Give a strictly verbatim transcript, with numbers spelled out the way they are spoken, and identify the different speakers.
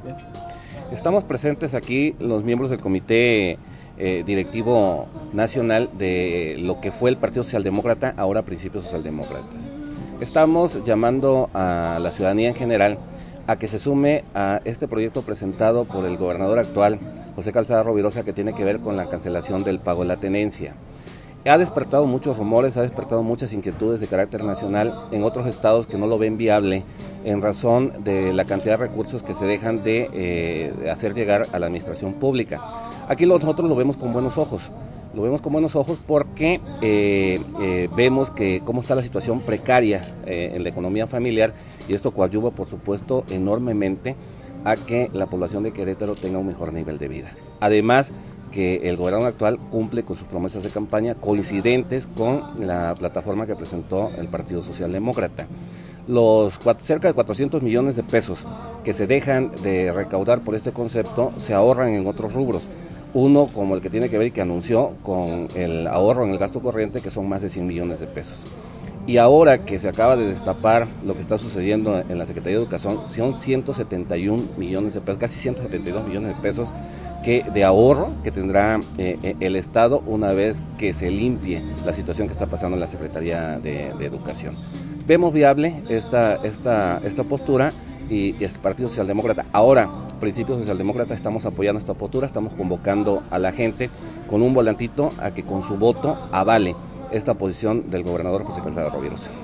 Speaker 1: Estamos presentes aquí los miembros del Comité eh, Directivo Nacional de lo que fue el Partido Socialdemócrata, ahora Principios Socialdemócratas. Estamos llamando a la ciudadanía en general a que se sume a este proyecto presentado por el gobernador actual, José Calzada Rovirosa, que tiene que ver con la cancelación del pago de la tenencia. Ha despertado muchos rumores, ha despertado muchas inquietudes de carácter nacional en otros estados que no lo ven viable en razón de la cantidad de recursos que se dejan de eh, hacer llegar a la administración pública. Aquí nosotros lo vemos con buenos ojos, lo vemos con buenos ojos porque eh, eh, vemos que cómo está la situación precaria eh, en la economía familiar, y esto coadyuva, por supuesto, enormemente a que la población de Querétaro tenga un mejor nivel de vida. Además, que el gobernador actual cumple con sus promesas de campaña coincidentes con la plataforma que presentó el Partido Socialdemócrata. Los cerca de cuatrocientos millones de pesos que se dejan de recaudar por este concepto se ahorran en otros rubros. Uno como el que tiene que ver y que anunció con el ahorro en el gasto corriente, que son más de cien millones de pesos. Y ahora que se acaba de destapar lo que está sucediendo en la Secretaría de Educación, son ciento setenta y un millones de pesos, casi ciento setenta y dos millones de pesos que, de ahorro que tendrá eh, el Estado una vez que se limpie la situación que está pasando en la Secretaría de, de Educación. Vemos viable esta, esta, esta postura y, y el Partido Socialdemócrata, ahora Principios Socialdemócratas, estamos apoyando esta postura, estamos convocando a la gente con un volantito a que con su voto avale esta posición del gobernador José Calzada Rovirosa.